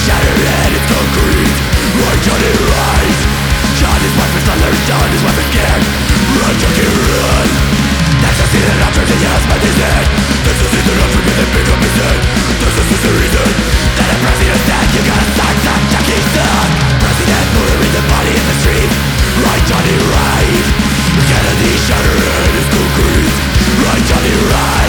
shattered and it's concrete. Right, Johnny, right. John is wife is thunder, John is wife is scared. Run, Junkie, run. Next I see that I'm trying to just my dead. This is the not forget and pick up his head. This is the reason that a president's dead. You gotta sign that Junkie's son. President murdering the body in the street. Right, Johnny, right. Kennedy shattered and it's concrete. Right, Johnny, right.